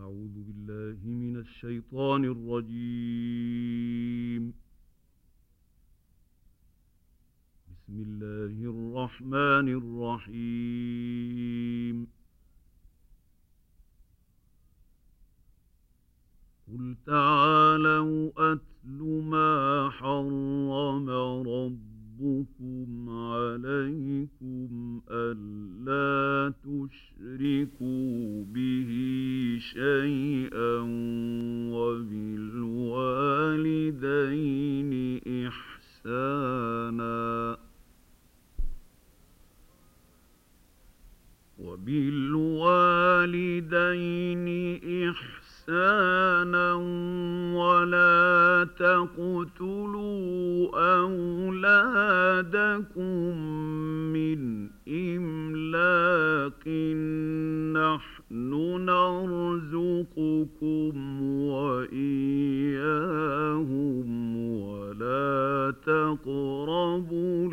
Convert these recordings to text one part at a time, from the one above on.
أعوذ بالله من الشيطان الرجيم. بسم الله الرحمن الرحيم. قل تعالوا أتل ما حرم ربكم عليكم ألا تشركوا به شيئا وبالوالدين إحسانا ولا تقتلوا أولادكم من إملاق نحن نرزقكم وإياهم ولا تقربوا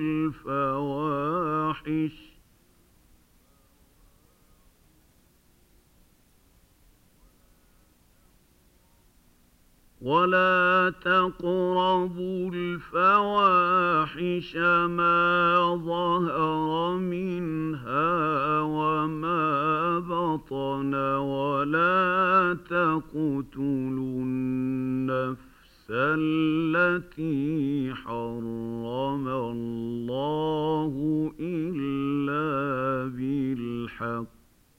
الفواحش ما ظهر منها وما بطن ولا تقتلوا النفس التي حرم الله إلا بالحق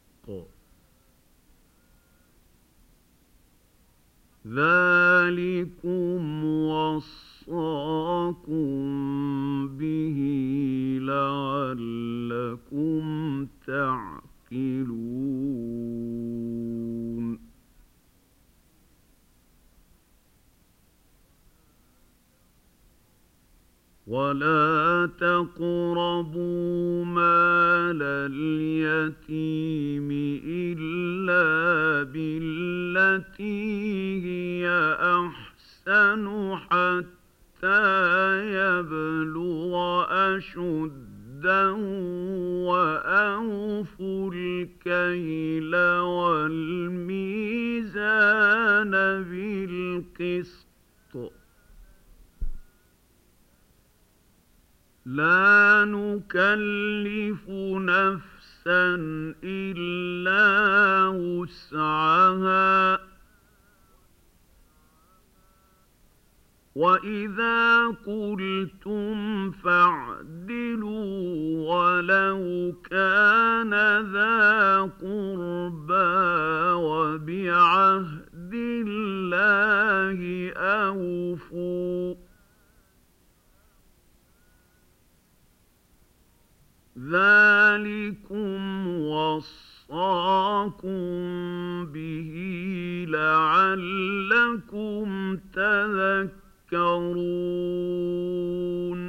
ذلكم وصاكم به لعلكم تعقلون ولا تقربوا مال اليتيم إلا بالتي هي أحسن حتى يبلغ أشده وأوفوا الكيل والميزان بالقسط لا نكلف نفسا إلا وسعها وإذا قلتم فاعدلوا ولو كان ذا قربى وبعهد الله أوفوا ذلكم وصاكم به لعلكم تذكرون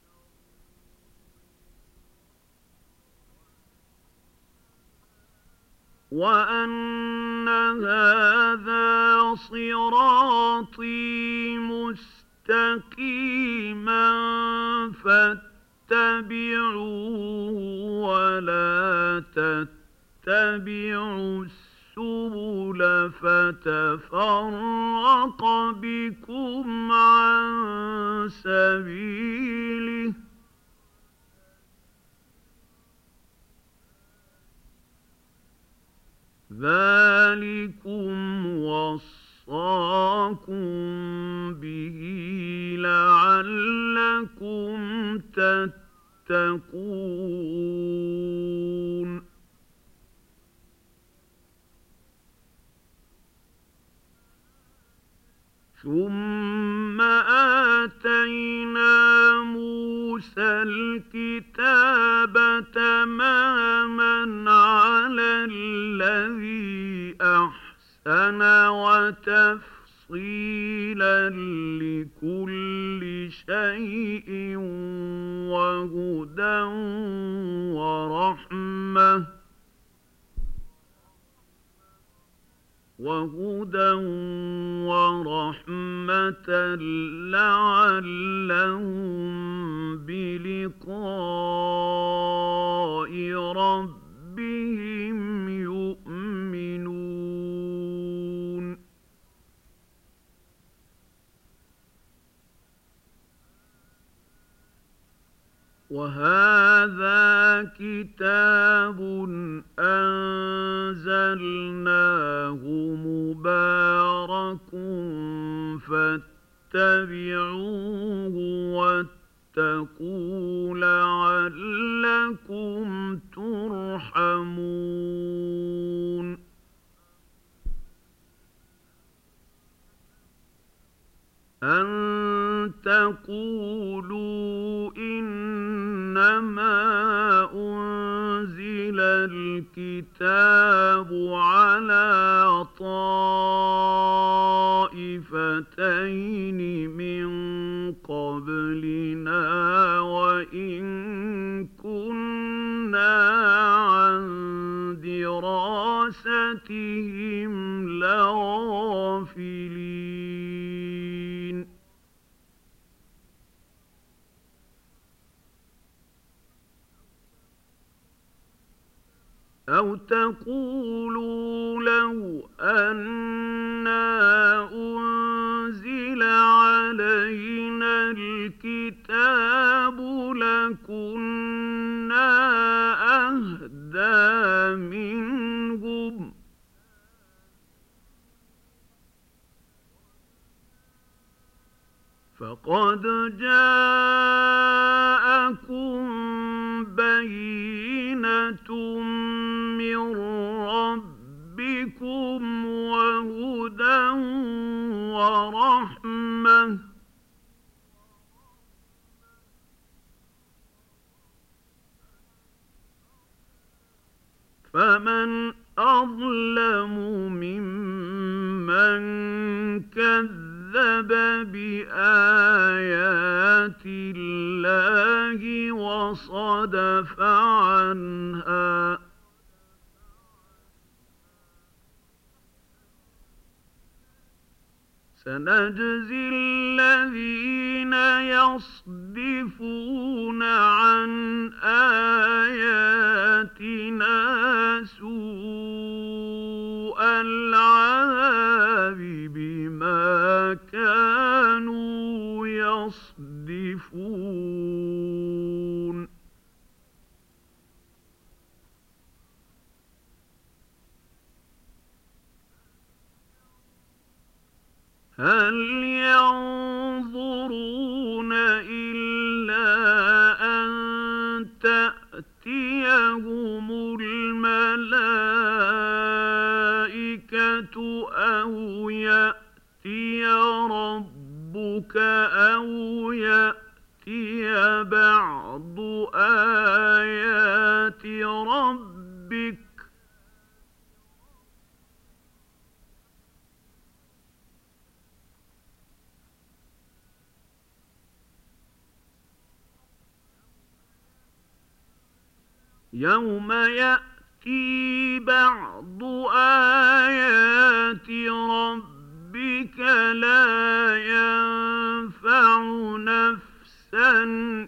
وأن هذا صراطي مستقيما فاتبعوه ولا تتبعوا السبل فتفرق بكم عن سبيله ذلكم وصاكم به لعلكم تتقون ثم آتينا موسى الكتاب تماما على الذي أحسن وتفصيلا لكل شيء وهدى ورحمة لعلهم بلقاء ربهم يؤمنون وهذا كتاب أنزلناه مبارك فاتبعوه واتقوا لعلكم ترحمون أن تقولوا إنما أنزل الكتاب على طائفتين من قبلنا وإن كنا عن دراستهم لغافلين أو تقولوا لو أنا أنزل علينا الكتاب لكنا أهدى منهم فقد جاءكم بينة من ربكم وهدى ورحمة فمن أظلم ممن كذب بآيات الله وصدف عنها سنجزي الذين يصدفون عن آياتنا سوء العذاب بما كانوا يصدفون هل ينظرون إلا أن تأتيهم الملائكة أو يأتي ربك أو يأتي بعض آيات ربك يوم يأتي بعض آيات ربك لا ينفع نفسا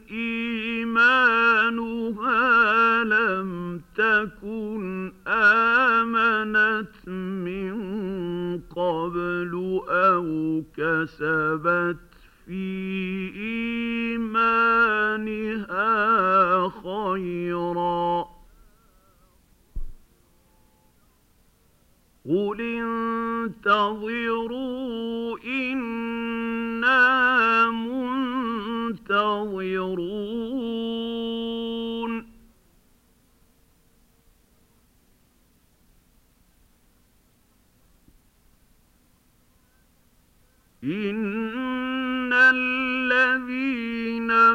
إيمانها لم تكن آمنت من قبل أو كسبت في إيمانها خيرا قل انتظروا إنا منتظرون إن الذين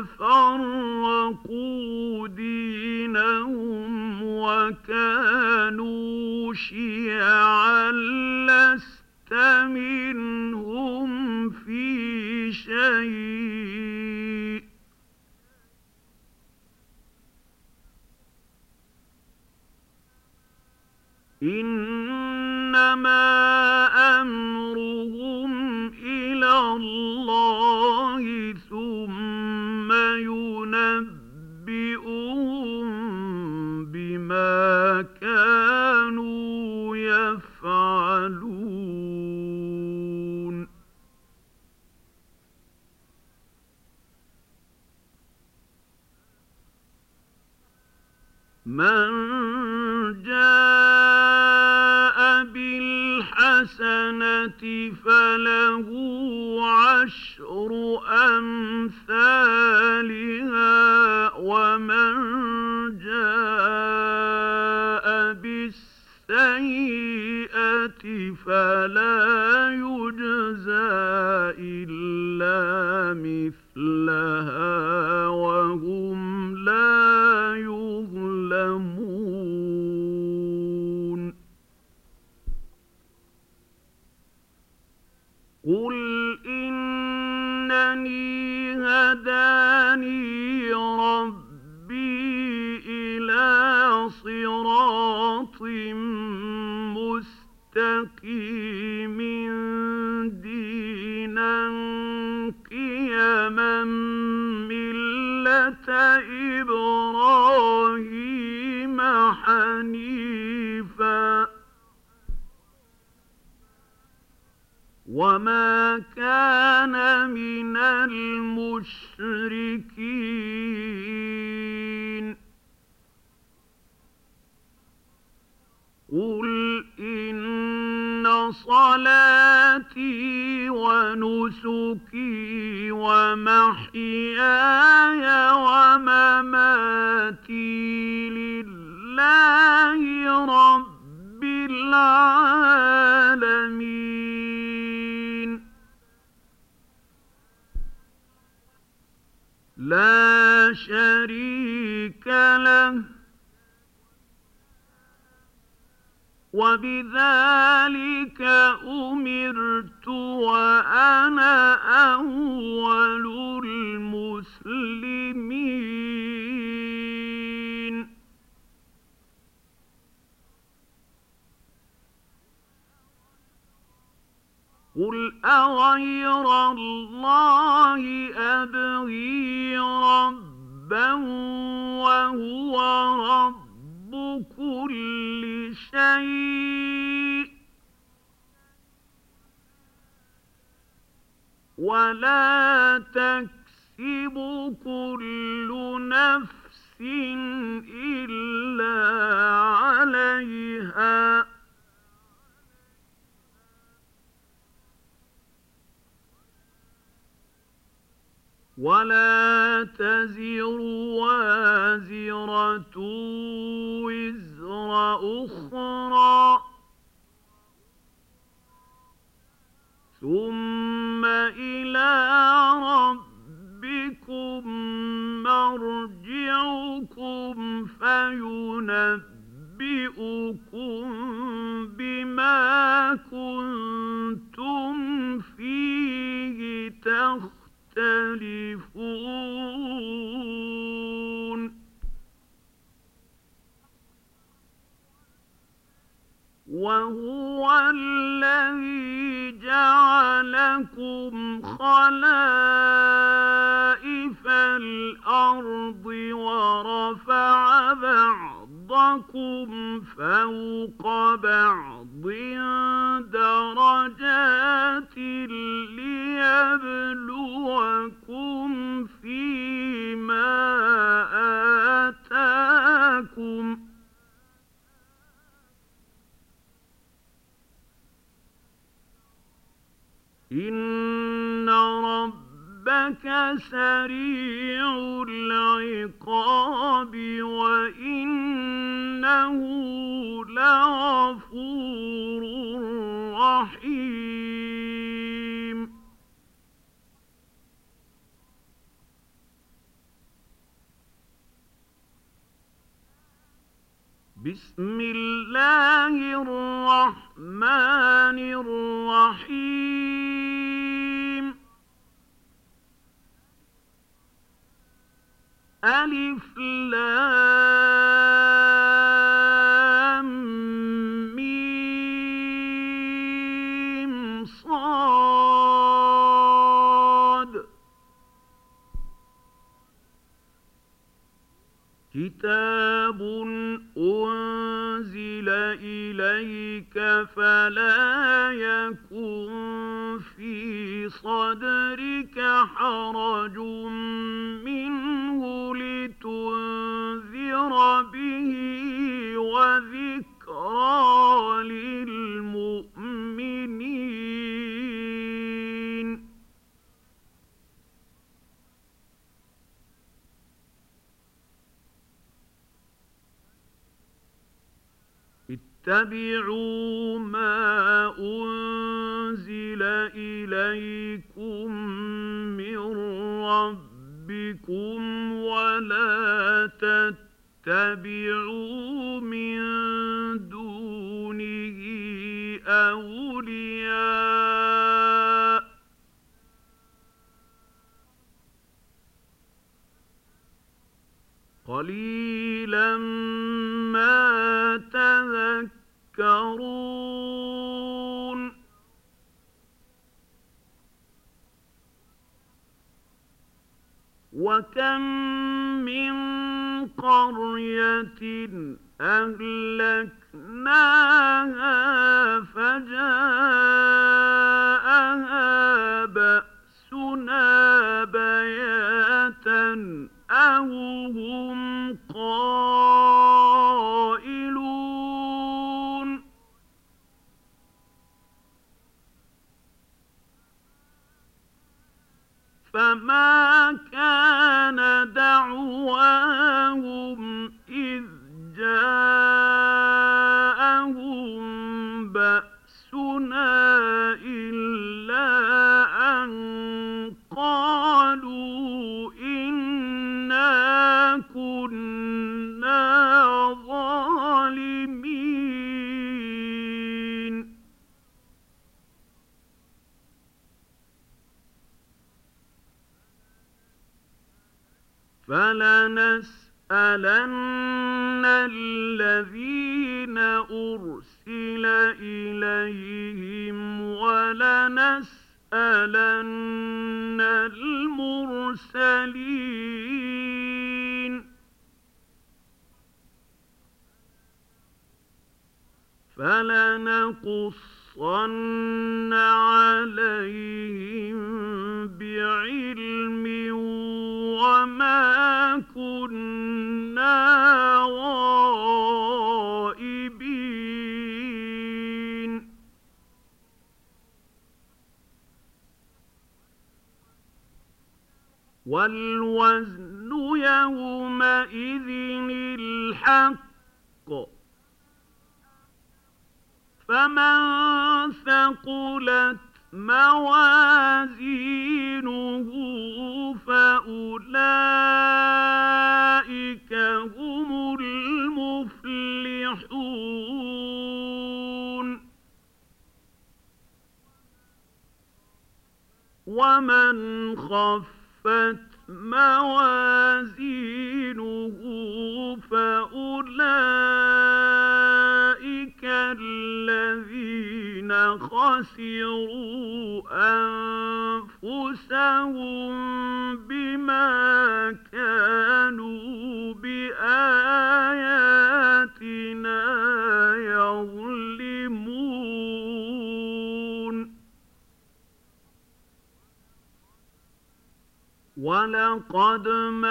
فرقوا دينهم وكانوا شيعا لست منهم في شيء إنما أمرهم إلى الله ثم ينبئهم بما كانوا يفعلون من جاء بالحسنة فله عشر أمثالها ومن جاء بالسيئة فلا يجزى إلا مثلها وهم لا يظلمون قل إنني هداني ربي إلى صراط مستقيم دينا قيما ملة إبراهيم حنيفا وما كان من المشركين قل إن صلاتي ونسكي ومحياي ومماتي لله رب العالمين لا شريك له وبذلك أمرت وأنا أول المسلمين قل أغير الله أبغي ربا وهو رب كل شيء ولا تكسب كل نفس إلا عليها ولا تزر وازرة وزر أخرى ثم إلى ربكم مرجعكم فينبئكم بما كنتم فيه تختلفون وهو الذي جعلكم خلائف الأرض ورفع بعضكم فوق بعض درجات ليبلوكم فيما آتاكم إن ربك سريع العقاب وإنه لغفور رحيم بسم الله الرحمن الرحيم ألف لام ميم صاد كتاب أنزل إليك فلا يكن في صدرك حرج منه لتنذر به اتبعوا ما أنزل إليكم من ربكم ولا تتبعوا من دونه أولياء قليلا ما تذكرون وكم من قرية أهلكناها فجاءها بأسنا بياتا أو هم قائلون فما كان دعواهم إذ جاءهم بأسنا إلا أن قالوا إنا كنا ظالمين فلنسألن الذين أرسل إليهم ولنسألن المرسلين فلنقصن عليهم بعلم وما كنا غائبين والوزن يومئذ الحق فمن ثقلت موازينه فأولئك هم المفلحون ومن خفت موازينه فأولئك الذين خسروا أنفسهم بما كانوا بآياتنا يظلمون ولقد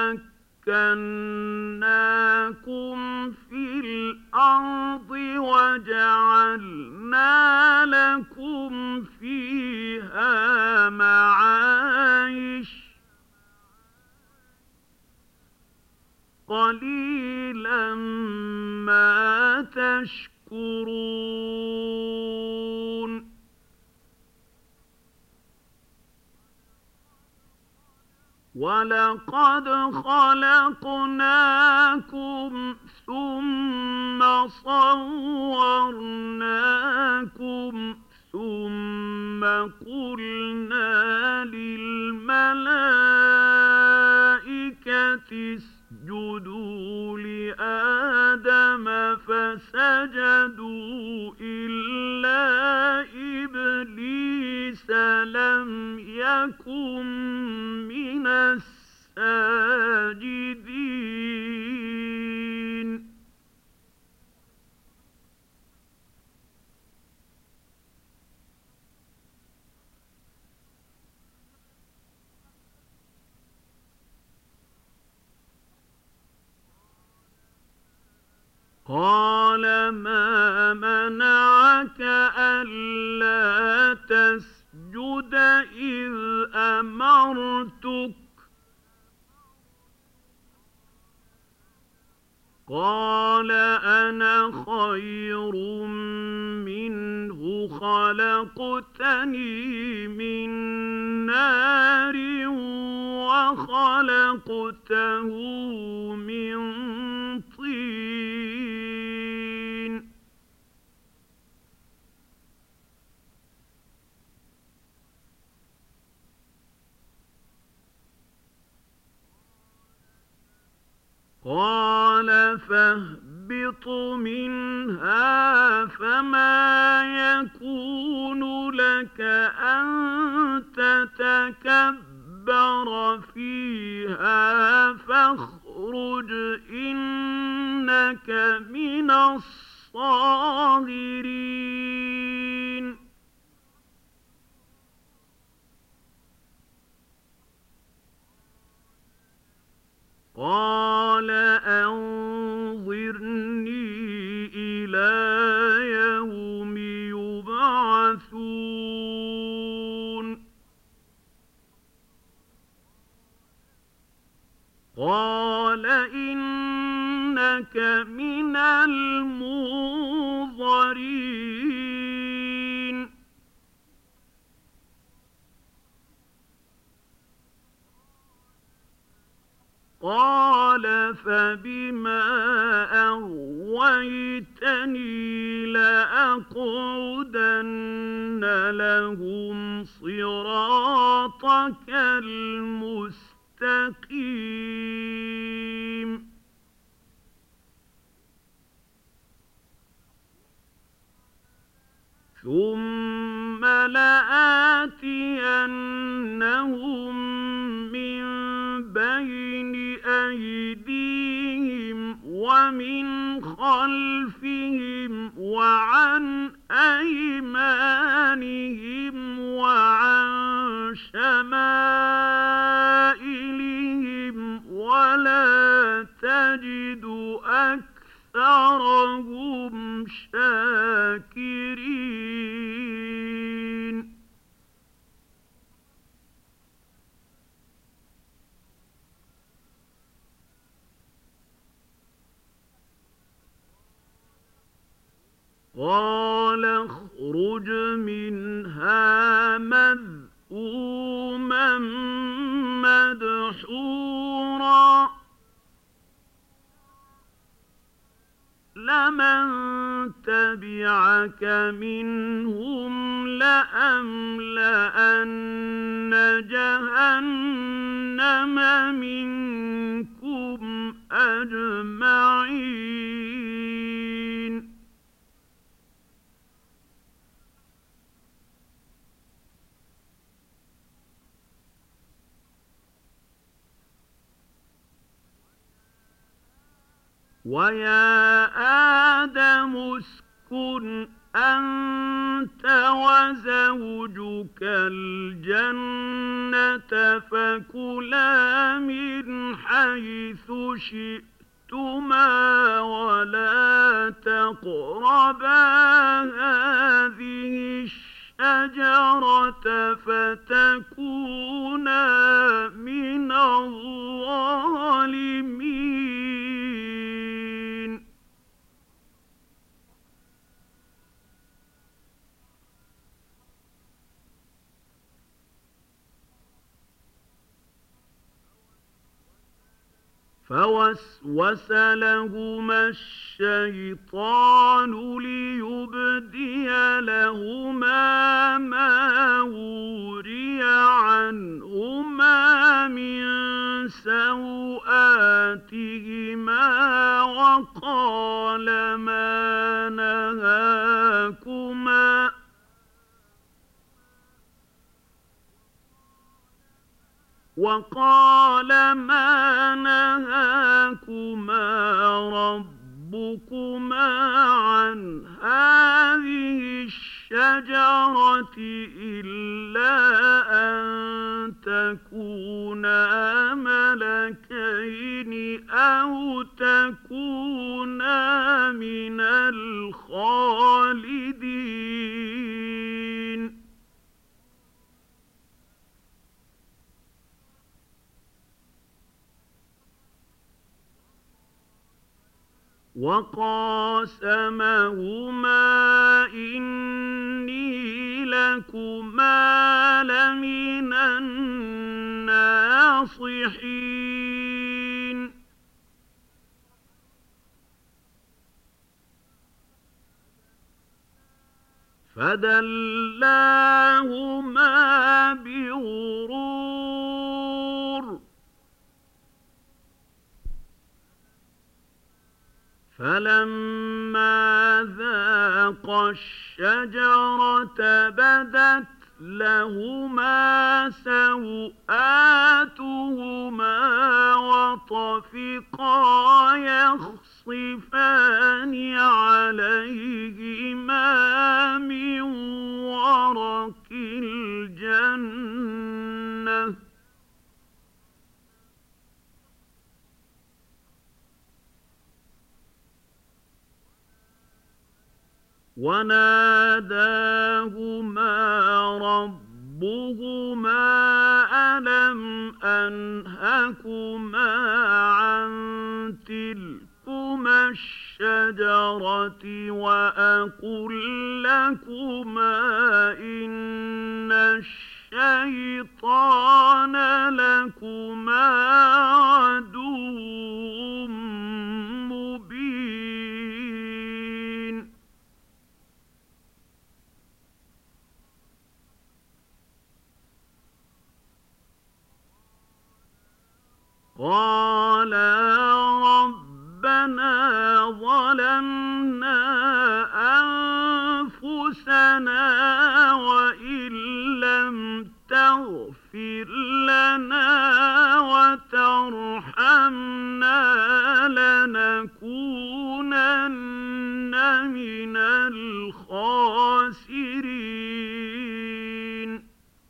مكناكم في الأرض وجعلنا لكم فيها معايش قليلا ما تشكرون ولقد خلقناكم ثم صورناكم ثم قلنا للملائكة اسجدوا لآدم فسجدوا إلا إبليس لم يكن من الساجدين قال ما منعك ألا تسجد إذ أمرتك قال قَالَ أَنَا خَيْرٌ مِّنْهُ خَلَقْتَنِي مِن نَّارٍ وَخَلَقْتَهُ مِن طِينٍ قَالَ فَاهْبِطْ مِنْهَا فَمَا يَكُونُ لَكَ أَن تَتَكَبَّرَ فِيهَا فَاخْرُجْ إِنَّكَ مِنَ الصَّاغِرِينَ قَالَ أَنظِرْنِي إِلَىٰ يَوْمِ يُبْعَثُونَ قَالَ إِنَّكَ مِنَ الْمُنظَرِينَ قَالَ فَبِمَا أَغْوَيْتَنِي لَأَقْعُدَنَّ لَهُمْ صِرَاطَكَ الْمُسْتَقِيمَ ثُمَّ لَآتِيَنَّهُم مِّن بَيْنِ أَيْدِيهِمْ وَمِنْ خَلْفِهِمْ وَعَنْ أَيْمَانِهِمْ وَعَنْ شَمَائِلِهِمْ وَلَا تَجِدُ أَكْثَرَهُمْ شَاكِرِينَ قَالَ اخْرُجْ مِنْهَا مَذْءُومًا مَّدْحُورًا ۖ لَّمَن تَبِعَكَ مِنْهُمْ لَأَمْلَأَنَّ جَهَنَّمَ مِنكُمْ أَجْمَعِينَ وَيَا آدَمُ اسْكُنْ أَنتَ وَزَوْجُكَ الْجَنَّةَ فَكُلَا مِنْ حَيْثُ شِئْتُمَا وَلَا تَقْرَبَا هَٰذِهِ الشَّجَرَةَ فَتَكُونَا مِنَ الظَّالِمِينَ فَوَسْوَسَ لَهُمَا الشَّيْطَانُ لِيُبْدِيَ لَهُمَا مَا وُرِيَ عَنْهُمَا مِن سَوْآتِهِمَا وقال ما نهاكما ربكما عن هذه الشجرة إلا أن تكونا ملكين أو تكونا من الخالدين وقاسمهما إني لكما لمن الناصحين فدلاهما بغرور فلما ذاقا الشجرة بدت لهما سوآتهما وطفقا يخصفان عليهما من ورق الجنة وناداهما ربهما ألم أنهكما عن تلكما الشجرة وأقل لكما إن الشيطان لكما عدو مبين قالا ربنا ظلمنا أنفسنا وإن لم تغفر لنا وترحمنا لنكونن من الخاسرين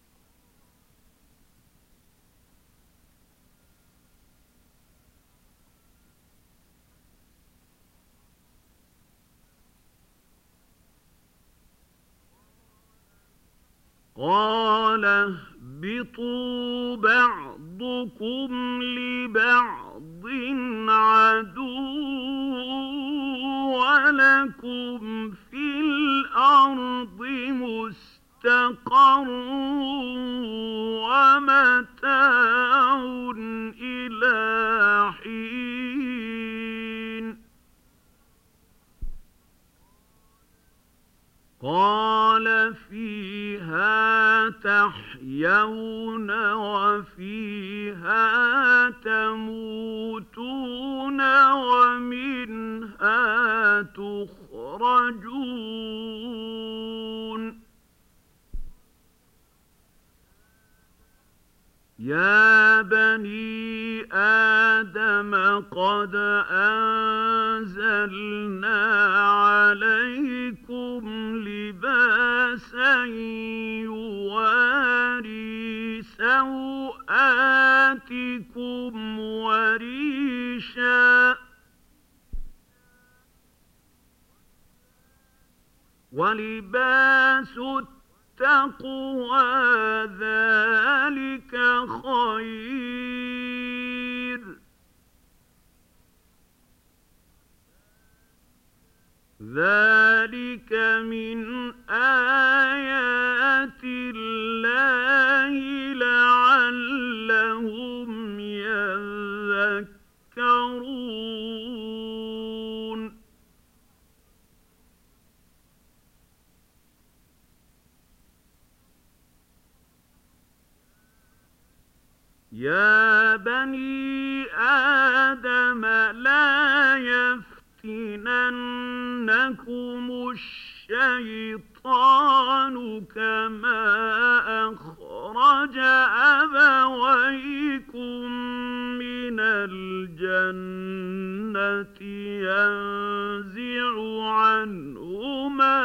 قال اهبطوا بعضكم لبعض عدو ولكم في الأرض مستقر ومتاع إلى حين قال فيها تحيون وفيها تموتون ومنها تخرجون يا بني آدم قد أنزلنا عليكم لباسا يواري سوآتكم وريشا ولباس التقوى ذلك خير ذلك من آيات الله لعلهم يذكرون يا بني آدم لا يفتننكم الشيطان كما أخرج أبويكم من الجنة ينزع عنهما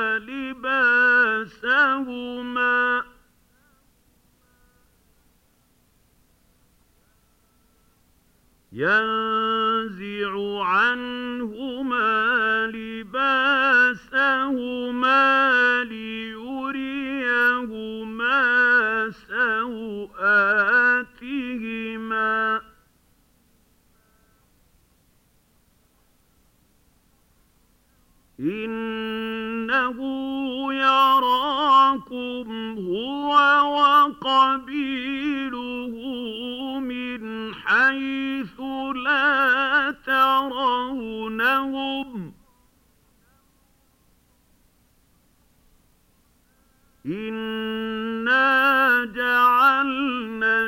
لباسهما ليريهما سوآتهما إنه يراكم هو وقبيله من حيث لا ترونهم إنا جعلنا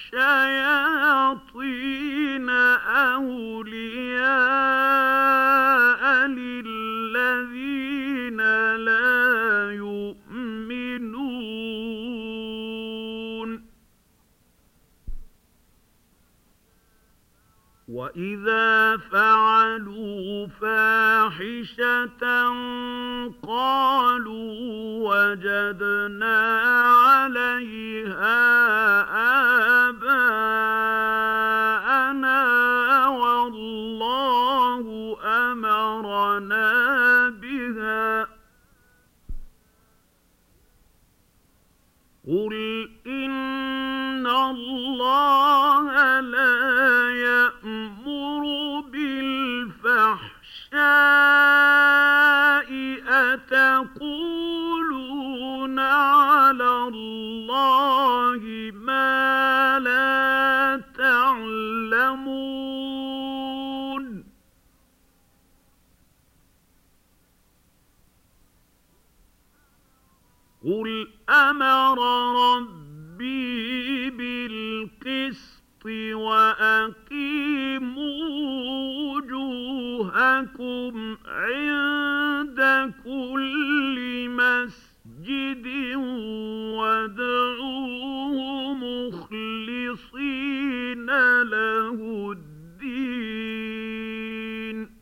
الشياطين أولياء للذين لا يؤمنون وإذا فعلوا فاحشة قالوا وجدنا عليها آباءنا والله أمرنا بها قل إن الله لا يأمر بالفحشاء أتقولون على الله ما لا تعلمون قل أمر ربي بالقسط وأقيموا وجوهكم عند كل مسجد وادعوه مخلصين له الدين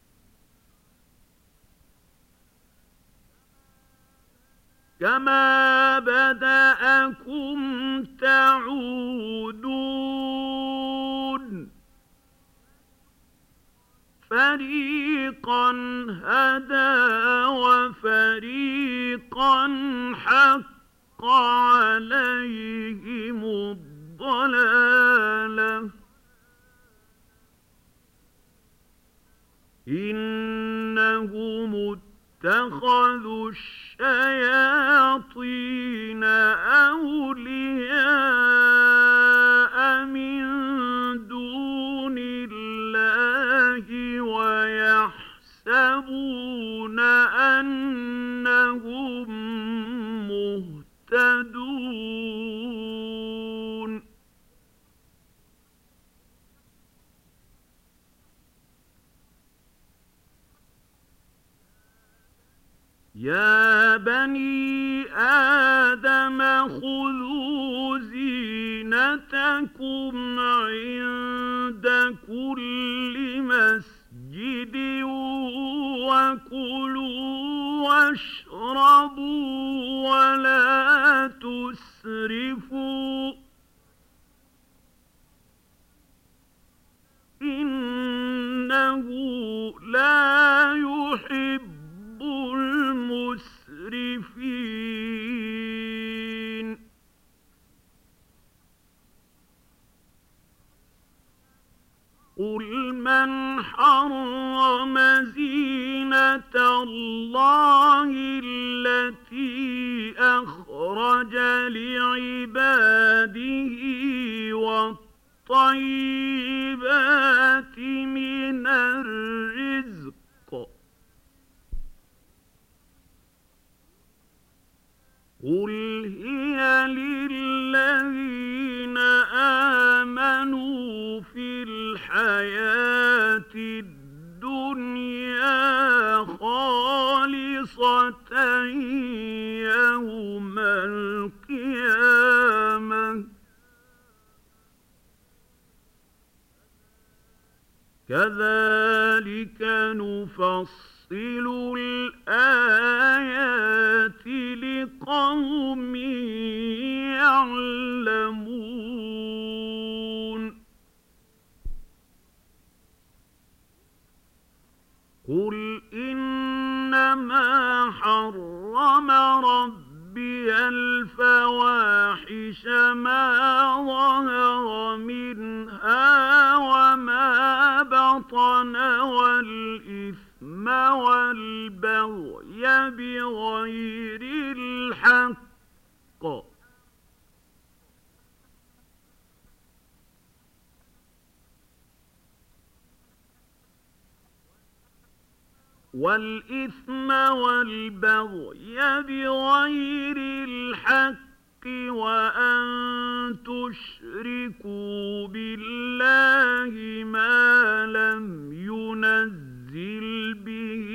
كما بدأكم تعودون فريقا هدى وفريقا حق عليهم الضلالة إنهم اتخذوا الشياطين أولياء من دون الله ويحسبون أنهم مهتدون يا بني آدم خذوا زينتكم عند كل مسجد وكلوا واشربوا ولا تسرفوا إنه لا يحب المسرفين قل من حرم زينة الله التي أخرج لعباده والطيبات من الرزق قل هي للذين آمنوا في الحياة الدنيا خالصة يوم القيامة كذلك نفصل الآيات لقوم يعلمون قل إنما حرم ربي الفواحش ما ظهر منها وما بطن والإثم والإثم والبغي بغير الحق وأن تشركوا بالله ما لم ينزل به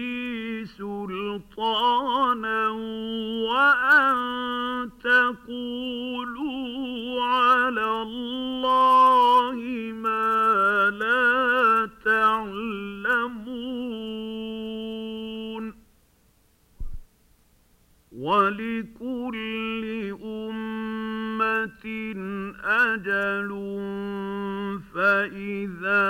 سلطانا وأن تقولوا على الله ما لا تعلمون ولكل أمة أجل فإذا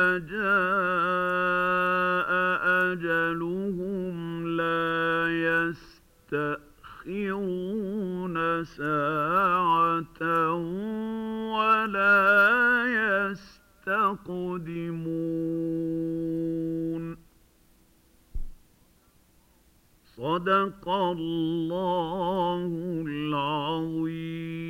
جاء أجلهم لا يستأخرون ساعة ولا يستقدمون صدق الله العظيم.